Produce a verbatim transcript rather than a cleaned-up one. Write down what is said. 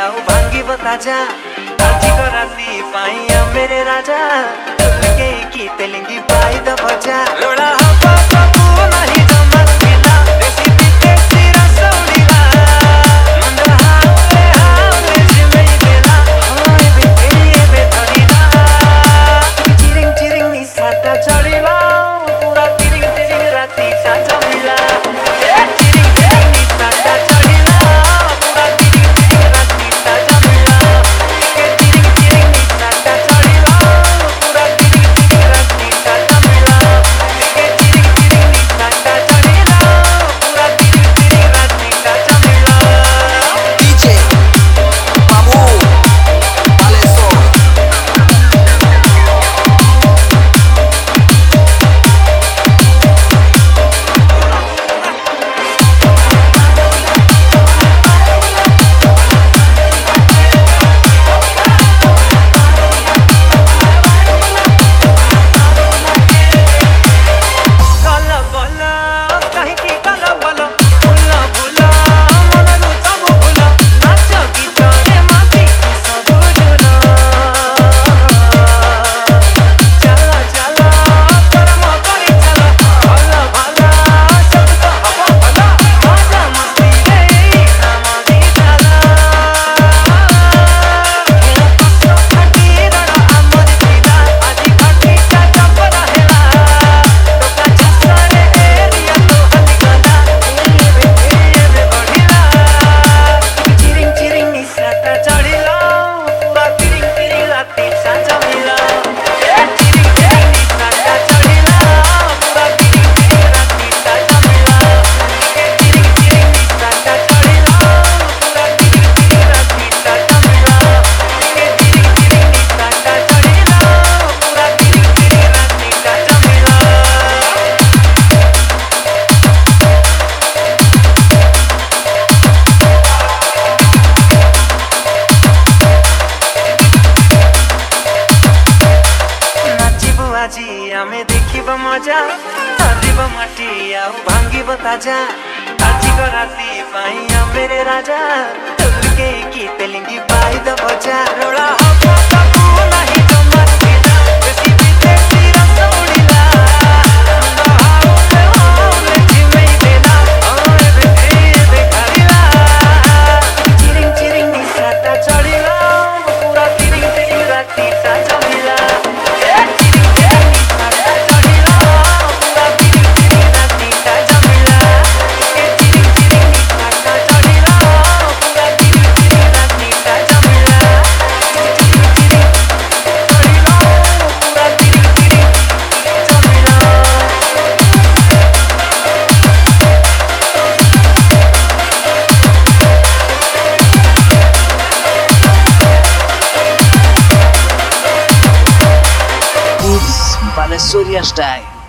ଆଉ ଭାଙ୍ଗିବ ତାଜା ଆଜିକ ରାତି ପାଇଁ मेरे राजा के की तेलिंगी पाई द भजा लोड़ा हवा बाबू नहीं जमा मिला देसी विदेशी रसौड़ीला मंद हावे हावे जिमेई बेला होय बेटे बेतरीला चिरिंग चिरिंग नि साटा चढ़ीला पूरा चिरिंग चिरिंग राती सा जमिला ए चिरिंग चिरिंग नि साटा चढ़ीला पूरा चिरिंग चिरिंग राती सा जमिला के चिरिंग चिरिंग नि साटा चढ़ीला पूरा चिरिंग चिरिंग राती सा जमिला के चिरिंग चिरिंग नि साटा चढ़ीला पूरा चिरिंग चिरिंग राती सा जमिला डीजे बाबू Alesso कल बल कहीं कल बल फुल फुल मनरु सब फुल नाच गीत रे माती सब झुल चल चल परम करे चल भल भल सब तो हब भल मजा मस्ती रे नाम दी चल खटी रण आमर सीधा आजी खटी चा चप रहेला टोका छसरे एरिया तो हलिगला ए बे बे बढ़िला चिरिंग चिरिंग नि साटा चढ़िला पूरा चिरिंग चिरिंग राती सा जमिला ए चिरिंग चिरिंग नि साटा चढ़िला पूरा चिरिंग चिरिंग राती सा जमिला ए चिरिंग चिरिंग नि साटा चढ़िला पूरा चिरिंग चिरिंग राती सा जमिला ए चिरिंग चिरिंग नि साटा चढ़िला पूरा चिरिंग चिरिंग राती सा जमिला नाचिबो आजी आमे देखिबो मजा हरिबो माटी आउ भांगिबो ताजा आजिक राती पाई मेरे राजा के की तेलिंगी पाई द भजा रोड़ा हवा बाबू नहीं जमा मिला देसी विदेशी रसौड़ीला मंद हावे हावे जिमेई बेला होय बेटे बेखारीला चिरिंग चिरिंग नि साटा चढ़ीला पूरा चिरिंग चिरिंग राती सा जमिला ए चिरिंग चिरिंग नि साटा चढ़ीला पूरा चिरिंग चिरिंग राती सा जमिला ए चिरिंग चिरिंग नि साटा चढ़ीला पूरा चिरिंग चिरिंग राती सा जमिला चिरिंग चिरिंग चढ़ीला पूरा Chiring Chiring जमिला Kids Balesuriya style